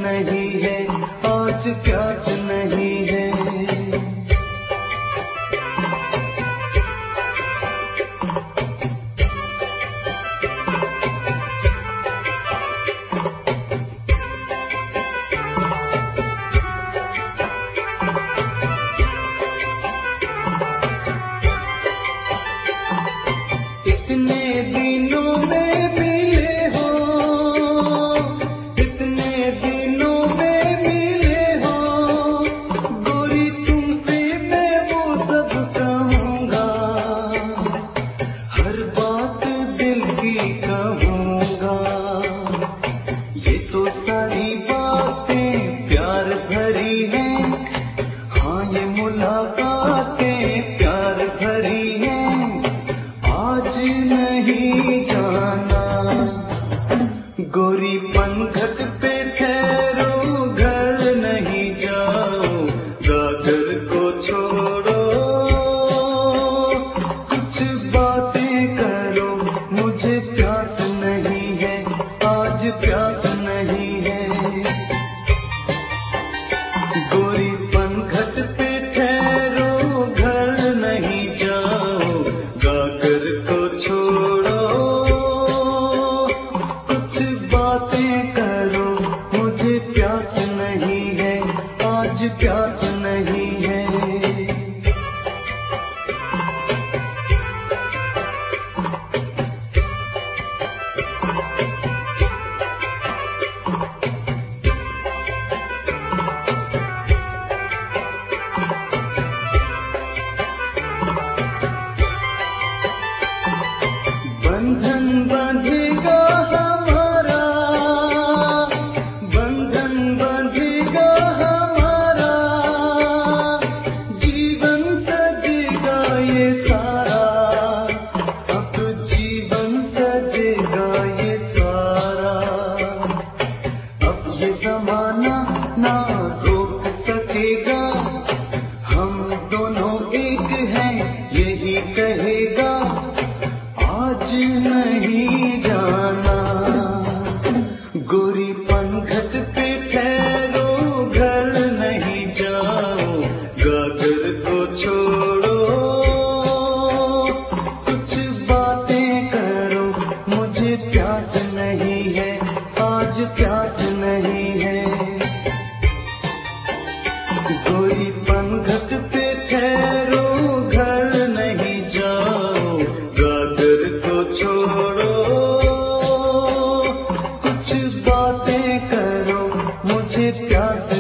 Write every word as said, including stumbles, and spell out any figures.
नहीं है, आज प्यास नहीं है। इतने दिनों में मिले हो, इतने दिनों में मिले हो, गोरी तुमसे मैं वो सब कहूँगा, हर बात दिल की कहूँगा। ये तो सारी बातें प्यार भरी हैं, हाँ ये मुलाकातें प्यार भरी हैं। आज नहीं जाना गोरी पनघट पे ठहरो, घर नहीं जाओ, गागर को छोड़ो, कुछ बातें करो, मुझे प्यास नहीं है, आज प्यास नहीं है। गोरी पनघट पे ठहरो, घर नहीं जाओ, गागर को छोड़ो, कुछ बातें करो, मुझे प्यास नहीं है, आज प्यास नहीं है। बंधन बंधेगा हमारा, बंधन बंधेगा हमारा, जीवन सजेगा ये सारा, अब जीवन सजेगा ये सारा। अब ये जमाना ना रोक सकेगा, हम दोनों एक हैं यही कहेगा। आज नहीं जाना गोरी पनघट पे ठहरो, घर नहीं जाओ, गागर को छोड़ो, कुछ बातें करो, मुझे प्यास नहीं है, आज प्यास नहीं है। गोरी पनघट पे ठहरो, घर नहीं जाओ, गागर को छोड़ो, कुछ बातें करो, मुझे प्यास